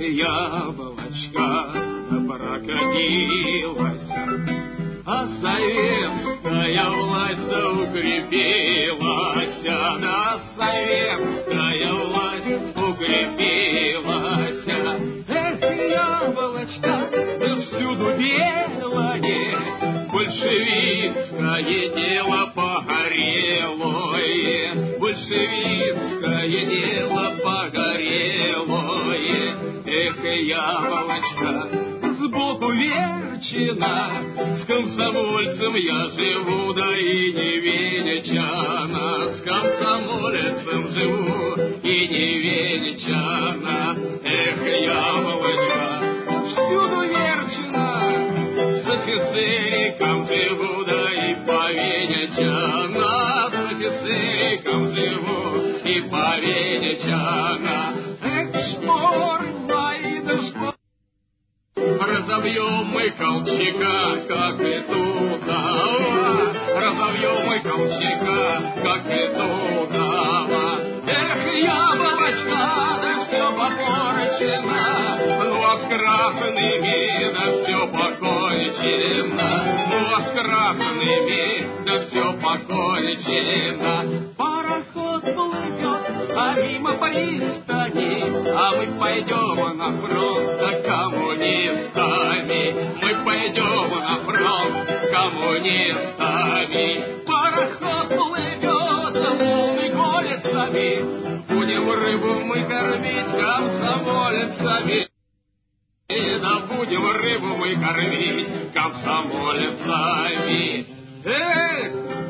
яблочко прокатилась, а советская власть да укрепилась, да советская власть укрепилась. Эх, яблочко, да всюду белое, большевистское дело погорело, большевистское дело погорело. Эх, яблочко, сбоку верчина, с комсомольцем я живу, да и не венчана, с комсомольцем живу и не венчана. Эх, яблочко, всюду верчина, с офицериком живу, да и повенчана, с офицериком живу и повенчана. Эх, шпор мои да шпор, разобьем мы Колчака, как и Тутова, разобьем мы Колчака, как и Тутова. Эх, яблочко, да все попорчено, ну а с красными да все покончено, ну а с красными да все покончено. Пароход плывет, а мимо пристани, а мы пойдем на фронт коммунистами, мы пойдем на фронт коммунистами. Пароход плывет, волны колется, будем рыбу мы кормить комсомольцами, да будем рыбу мы кормить комсомольцами. Эх,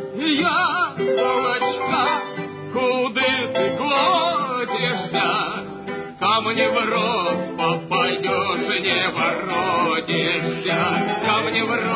яблочко, куды ты годишься? Ко мне в рот попадешь, не воротишься, ко мне в рот